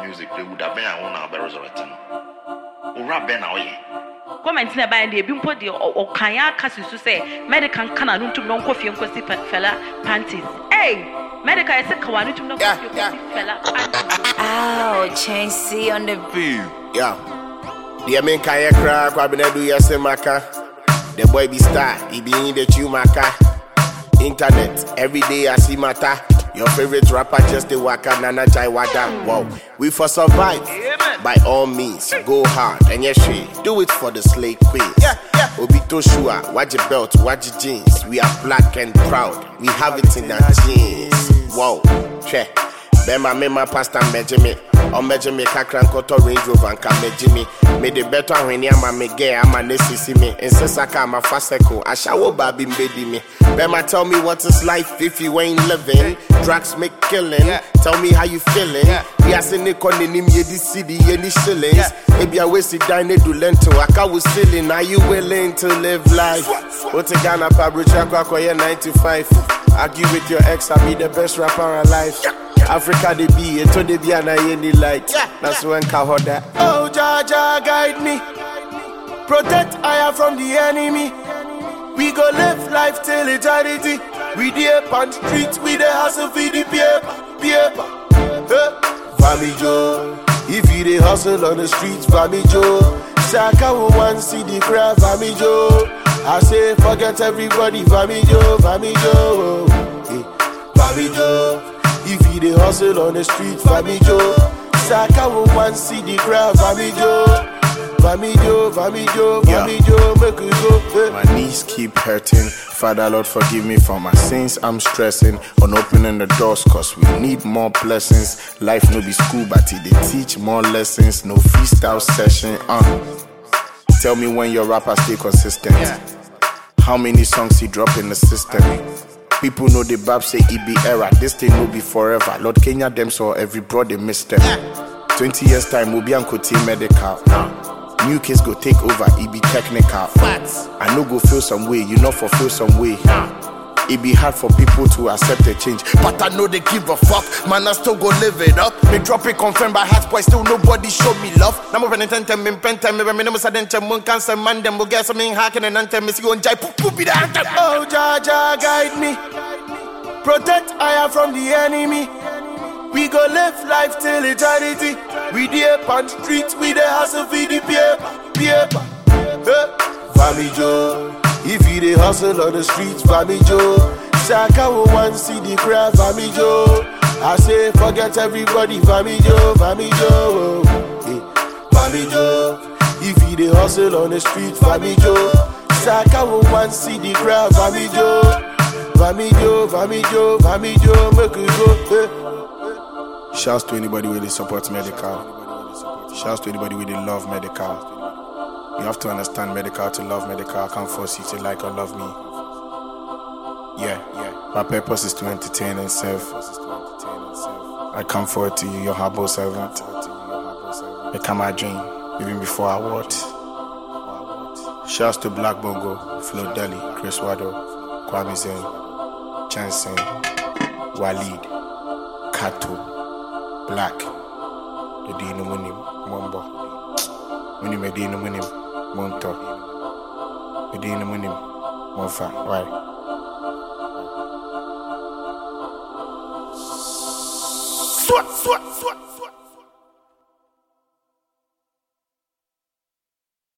music, they would have been a one hour resurrecting. Or rap ben away. Comment in a band, they been put the or Kaya Cassis to say, Medical cannon to non coffee and coffee fella panties. Hey, Medical is a Kawan to non coffee fella panties. Ow, change C on the beat. Yeah. The main Kaya crack, Wabina do Yasemaka. The boy be star, he be in the Chumaka. Internet, every day I see Mata. Your favorite rapper just the Waka Nana Chai Wada. Wow, we for survive. By all means, go hard and yes, do it for the slave queens. Obito Shua, watch your belt, watch your jeans. We are black and proud. We have it in our jeans. Wow, check. Bema mema pasta mejime. O mejime kakran koto Range Rover and kamejime. Me the better when yama me gay ama nesisi me. Insesaka ama faseko. Ashawo babi mbedi me. Bema tell me what is life if you ain't living. Drugs make killing. Tell me how you feeling. We are seeing it on the name yedi city any shillings. Maybe I wasted dine do lento. Aka was stealing. Are you willing to live life? Otegana Pabricha Kwakoye 95. Argue with your ex, I be the best rapper alive. Africa they be, and to they be an any light. That's when Kahoda. Oh, Jaja, guide me. Protect I from the enemy. We go live life till eternity. We the on street, we the hustle for the paper. Vami Joe, if you the hustle on the streets, Vami Joe. Saka will one see the crowd, Vami Joe. I say forget everybody, Vami Joe, Vami Joe. Vami Joe. If you the hustle on the street, Vami Joe. Saka will one see the crowd, Vami Joe. Vami Joe, Vami Joe, Vami Joe, make it go. My knees keep hurting. Father Lord forgive me for my sins. I'm stressing on opening the doors cause we need more blessings. Life no be school but they teach more lessons. No freestyle session. Tell me when your rapper stay consistent. How many songs he drop in the system? People know the bab say it be era. This thing will be forever. Lord Kenya them saw every broad they missed them. 20 years time will be uncle medical. New case go take over, it be technical. I know go feel some way, you know for feel some way. It be hard for people to accept the change, but I know they give a fuck. Man, I still go live it up. Me drop it confirmed by heart, boy. Still nobody show me love. Now I'm running 10 time in pen time. Me no sudden time, one cancer man. Them will get something hacking and anthem. Me see on jai poop be the anthem. Oh, Jaja, guide me. Protect I from the enemy. We go live life till eternity. We the on streets, we the hustle for the paper. Vami Joe. If you the hustle on the streets, Vami Joe. Saka will one see the crowd, Vami Joe. I say forget everybody, Vami Joe, Vami Joe. Vami Joe. If you the hustle on the streets, Vami Joe. Saka will one see the crowd, Vami Joe. Vami Joe, Vami Joe, Vami Joe, make it go. Shouts to anybody where they support medical. Shouts to anybody where they love medical. You have to understand medical to love medical. I can't force you to like or love me. Yeah. My purpose is to entertain and serve. I come forward to you, your humble servant. Become my dream, even before I walked. Shouts to Black Bongo, Flo Deli, Chris Wado, Kwame Zen, Chansen, Walid, Kato, Black, the Dino Munim, Mombo. When Medina Munim, Monto, Medina Munim, Monfa, why? Swat.